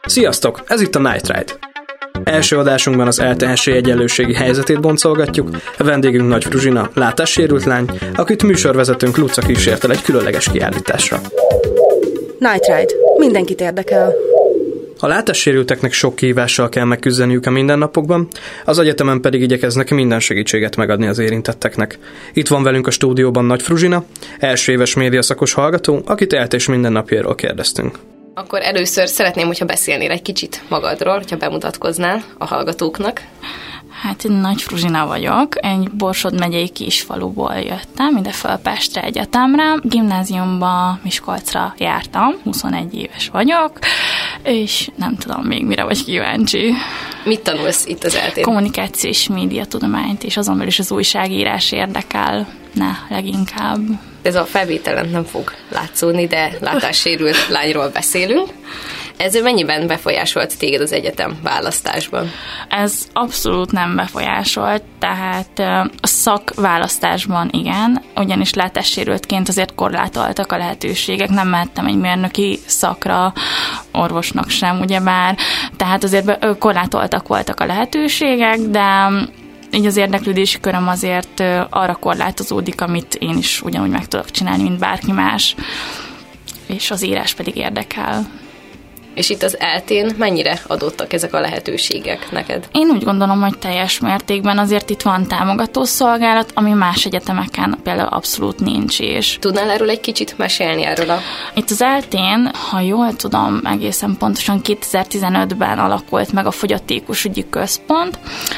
Sziasztok! Ez itt a Night Ride. Első adásunkban az eltehensély egyenlőségi helyzetét boncolgatjuk, a vendégünk Nagy Fruzsina, látássérült lány, akit műsorvezetőnk Luca kísért el egy különleges kiállításra. Night Ride. Mindenkit érdekel. A látássérülteknek sok kihívással kell megküzdeniük a mindennapokban, az egyetemen pedig igyekeznek minden segítséget megadni az érintetteknek. Itt van velünk a stúdióban Nagy Fruzsina, első éves médiaszakos hallgató, akit élt és mindennapjáról kérdeztünk. Akkor először szeretném, hogyha beszélnél egy kicsit magadról, hogyha bemutatkoznál a hallgatóknak. Hát én Nagy Fruzsina vagyok, egy Borsod megyei kisfaluból jöttem, ide föl Pestre egyetemre, gimnáziumba, Miskolcra jártam, 21 éves vagyok, és nem tudom még mire vagy kíváncsi. Mit tanulsz itt az eltén? Kommunikáció és médiatudományt, és azon belül is az újságírás érdekelne leginkább. Ez a felvételen nem fog látszódni, de látássérült lányról beszélünk. Ez mennyiben befolyásolt téged az egyetem választásban? Ez abszolút nem befolyásolt, tehát a szakválasztásban igen, ugyanis látássérültként azért korlátoltak a lehetőségek, nem mehettem egy mérnöki szakra, orvosnak sem, ugyebár, tehát azért korlátoltak voltak a lehetőségek, de így az érdeklődési köröm azért arra korlátozódik, amit én is ugyanúgy meg tudok csinálni, mint bárki más, és az írás pedig érdekel. És itt az eltén mennyire adottak ezek a lehetőségek neked? Én úgy gondolom, hogy teljes mértékben azért itt van támogató szolgálat, ami más egyetemeken például abszolút nincs is. Tudnál erről egy kicsit mesélni erről? Itt az eltén, ha jól tudom, egészen pontosan 2015-ben alakult meg a fogyatékosügyi központ,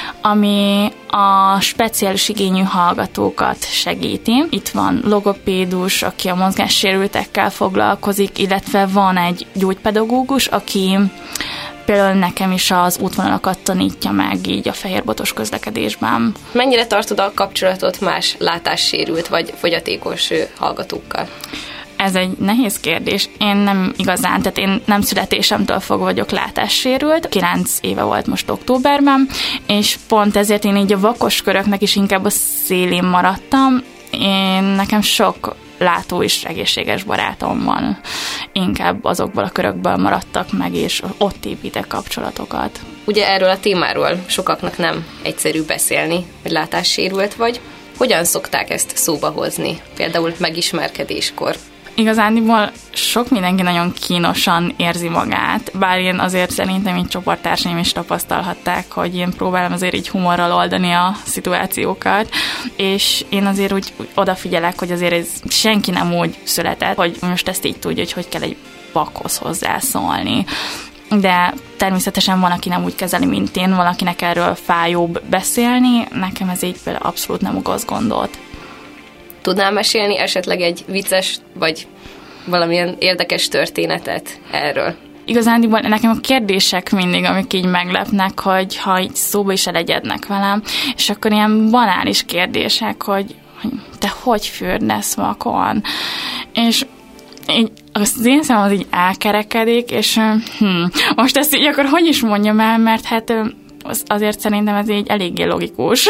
ami a speciális igényű hallgatókat segíti. Itt van logopédus, aki a mozgássérültekkel foglalkozik, illetve van egy gyógypedagógus, aki például nekem is az útvonalakat tanítja meg így a fehérbotos közlekedésben. Mennyire tartod a kapcsolatot más látássérült vagy fogyatékos hallgatókkal? Ez egy nehéz kérdés. Én nem igazán, tehát én nem születésemtől fogva vagyok látássérült. 9 éve volt most októberben, és pont ezért én így a vakos köröknek is inkább a szélén maradtam. Nekem sok látó és egészséges barátom van. Inkább azokból a körökből maradtak meg, és ott építek kapcsolatokat. Ugye erről a témáról sokaknak nem egyszerű beszélni, hogy látássérült vagy. Hogyan szokták ezt szóba hozni? Például megismerkedéskor. Igazániból sok mindenki nagyon kínosan érzi magát, bár én azért szerintem így csoporttársaim is tapasztalhatták, hogy én próbálom azért így humorral oldani a szituációkat, és én azért úgy odafigyelek, hogy azért ez senki nem úgy született, hogy most ezt így tudja, hogy kell egy vakhoz hozzászólni. De természetesen van, aki nem úgy kezeli, mint én, valakinek erről fájóbb beszélni, nekem ez így például abszolút nem okoz gondot. Tudnál mesélni esetleg egy vicces, vagy valamilyen érdekes történetet erről? Igazándiból nekem a kérdések mindig, amik így meglepnek, hogy ha így szóba is elegyednek velem, és akkor ilyen banális kérdések, hogy te hogy fürdesz vakon? És így, az én szemem az így elkerekedik, és most ezt így akkor hogy is mondjam el, mert hát azért szerintem ez így eléggé logikus.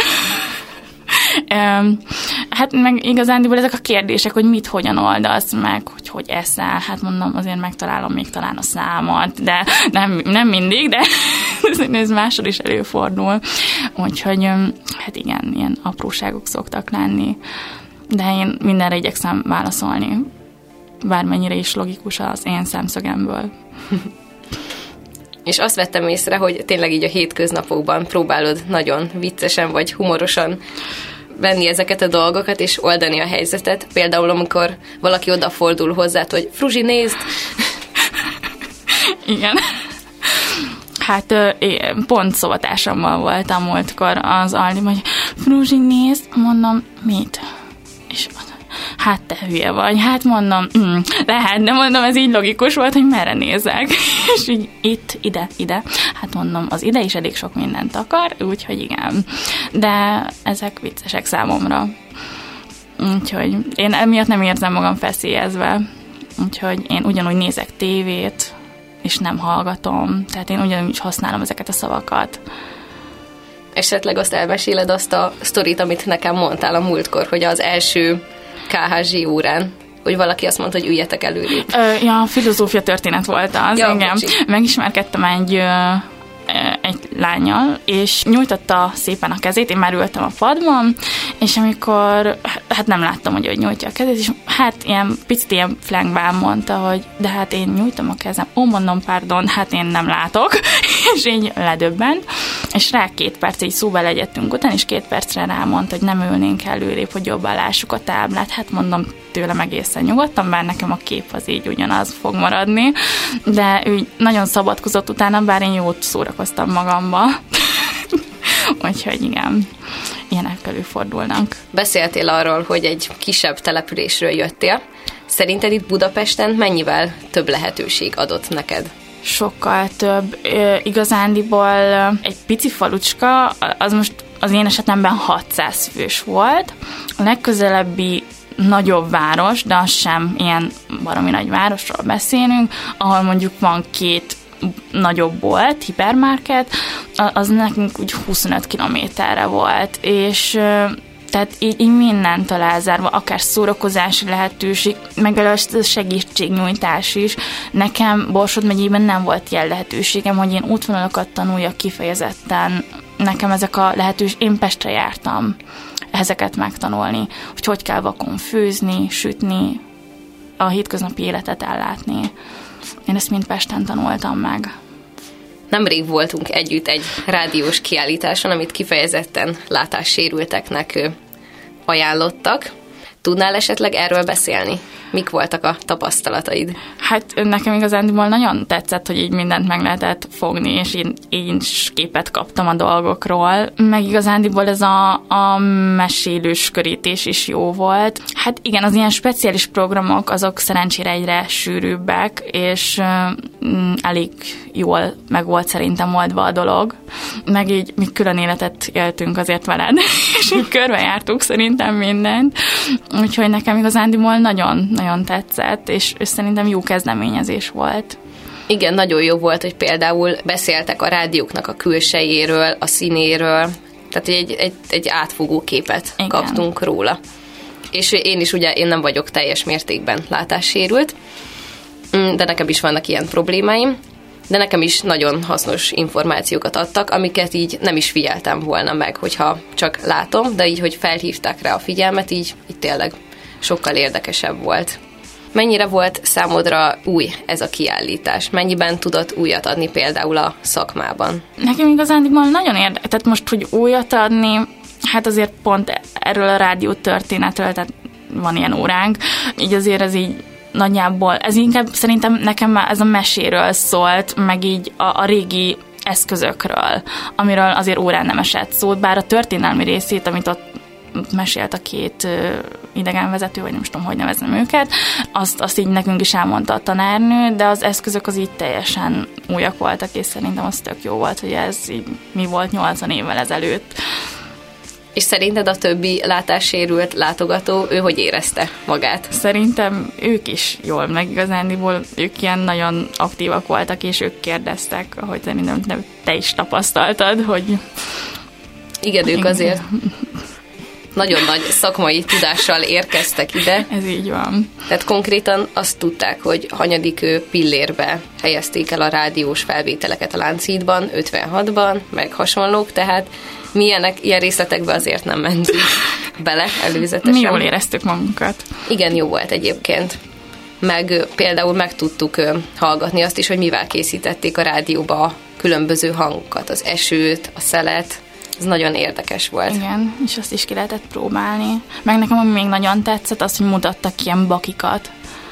Hát meg igazándiból ezek a kérdések, hogy mit, hogyan oldasz meg, hogy eszel, hát mondom, azért megtalálom még talán a számat, de nem mindig, de ez máshol is előfordul. Úgyhogy hát igen, ilyen apróságok szoktak lenni, de én mindenre igyekszem válaszolni, bármennyire is logikus az én szemszögemből. És azt vettem észre, hogy tényleg így a hétköznapokban próbálod nagyon viccesen vagy humorosan venni ezeket a dolgokat, és oldani a helyzetet. Például, amikor valaki odafordul hozzád, hogy Fruzsi, nézd! Igen. Hát én pont szobatársammal voltam múltkor az Aldiban, hogy Fruzsi, nézd, mondom, mit? És hát te hülye vagy, hát mondom, lehet, de mondom, ez így logikus volt, hogy merre nézek. És így ide. Hát mondom, az ide is elég sok mindent akar, úgyhogy igen. De ezek viccesek számomra. Úgyhogy én emiatt nem érzem magam feszélyezve. Úgyhogy én ugyanúgy nézek tévét, és nem hallgatom. Tehát én ugyanúgy használom ezeket a szavakat. Esetleg azt elmeséled azt a sztorit, amit nekem mondtál a múltkor, hogy az első KHZ órán hogy valaki azt mondta, hogy üljetek előrébb. Ja, filozófia történet volt az, ja, igen. Megismerkedtem egy lánnyal, és nyújtotta szépen a kezét, én már ültem a padban, és amikor, hát nem láttam, hogy nyújtja a kezét, és hát picit ilyen flankben mondta, hogy de hát én nyújtom a kezem, mondom, pardon, hát én nem látok, és így ledöbbent, és rá 2 perc így szóba legyettünk után, és 2 percre rámondta, hogy nem ülnénk előrébb, hogy jobban lássuk a táblát, hát mondom, tőlem egészen nyugodtan, bár nekem a kép az így ugyanaz fog maradni, de ő nagyon szabadkozott utána, bár én jót szórakoztam magamba. Úgyhogy igen, ilyenek előfordulnak. Beszéltél arról, hogy egy kisebb településről jöttél. Szerinted itt Budapesten mennyivel több lehetőség adott neked? Sokkal több. Igazándiból egy pici falucska, az most az én esetemben 600 fős volt. A legközelebbi nagyobb város, de az sem ilyen baromi nagy városról beszélünk, ahol mondjuk van 2 nagyobb bolt, hipermarket, az nekünk úgy 25 kilométerre volt, és tehát így mindentől elzárva, akár szórakozási lehetőség, meg a segítségnyújtás is. Nekem Borsod megyében nem volt ilyen lehetőségem, hogy én útvonalakat tanuljak kifejezetten. Nekem ezek a lehetőség, én Pestre jártam ezeket megtanulni, hogy kell vakon főzni, sütni, a hétköznapi életet ellátni. Én ezt mind Pesten tanultam meg. Nemrég voltunk együtt egy rádiós kiállításon, amit kifejezetten látássérülteknek ajánlottak. Tudnál esetleg erről beszélni? Mik voltak a tapasztalataid? Hát nekem igazándiból nagyon tetszett, hogy így mindent meg lehetett fogni, és én is képet kaptam a dolgokról. Meg igazándiból ez a mesélős körítés is jó volt. Hát igen, az ilyen speciális programok, azok szerencsére egyre sűrűbbek, és elég jól meg volt szerintem oldva a dolog. Meg így mi külön életet éltünk azért veled, és így körbejártuk szerintem mindent. Úgyhogy nekem igazándiból nagyon tetszett, és szerintem jó kezdeményezés volt. Igen, nagyon jó volt, hogy például beszéltek a rádióknak a külsejéről, a színéről, tehát egy átfogó képet kaptunk róla. És én is ugye, én nem vagyok teljes mértékben látássérült, de nekem is vannak ilyen problémáim, de nekem is nagyon hasznos információkat adtak, amiket így nem is figyeltem volna meg, hogyha csak látom, de így, hogy felhívták rá a figyelmet, így tényleg sokkal érdekesebb volt. Mennyire volt számodra új ez a kiállítás? Mennyiben tudott újat adni például a szakmában? Nekem igazán nagyon érdekes, tehát most, hogy újat adni, hát azért pont erről a rádió történetről, tehát van ilyen óránk, így azért ez így nagyjából, ez inkább szerintem nekem ez a meséről szólt, meg így a régi eszközökről, amiről azért órán nem esett szó, bár a történelmi részét, amit ott mesélt a 2 idegenvezető, vagy nem is tudom, hogy nevezem őket, azt így nekünk is elmondta a tanárnő, de az eszközök az így teljesen újak voltak, és szerintem az tök jó volt, hogy ez így mi volt 80 évvel ezelőtt. És szerinted a többi látássérült látogató, ő hogy érezte magát? Szerintem ők is jól, meg igazándiból ők ilyen nagyon aktívak voltak, és ők kérdeztek, ahogy szerintem te is tapasztaltad, hogy... Igen, ők azért nagyon nagy szakmai tudással érkeztek ide. Ez így van. Tehát konkrétan azt tudták, hogy hanyadik pillérbe helyezték el a rádiós felvételeket a Lánchídban, 56-ban, meg hasonlók, tehát mi ilyen részletekbe azért nem mentünk bele előzetesen. Mi jól éreztük magunkat. Igen, jó volt egyébként. Meg például meg tudtuk hallgatni azt is, hogy mivel készítették a rádióba a különböző hangokat, az esőt, a szelet. Ez nagyon érdekes volt. Igen, és azt is ki lehetett próbálni. Meg nekem ami még nagyon tetszett, az, hogy mutattak ilyen bakikat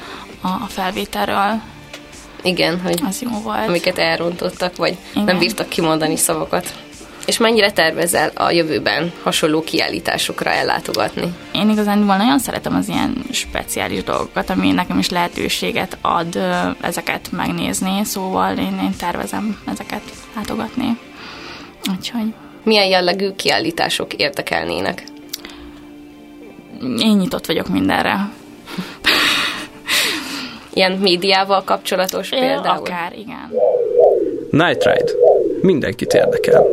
a felvételről. Igen, hogy az jó volt. Amiket elrontottak, vagy igen, nem bírtak kimondani szavakat. És mennyire tervezel a jövőben hasonló kiállításokra ellátogatni? Én igazándiból nagyon szeretem az ilyen speciális dolgokat, ami nekem is lehetőséget ad ezeket megnézni, szóval én tervezem ezeket látogatni. Úgyhogy... Milyen jellegű kiállítások érdekelnének? Én nyitott vagyok mindenre. Ilyen médiával kapcsolatos például? Akár, igen. Night Ride. Mindenkit érdekel.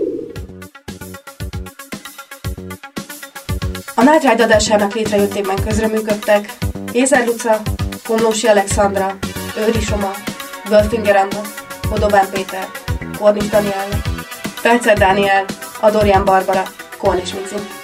A Night Ride adásának létrejöttében közreműködtek Gézer Luca, Komlósi Alexandra, Őri Soma, Wölfinger Anna, Hodobán Péter, Kornis Daniel, Felcer Dániel, Adorján Barbara, Kornis Mici.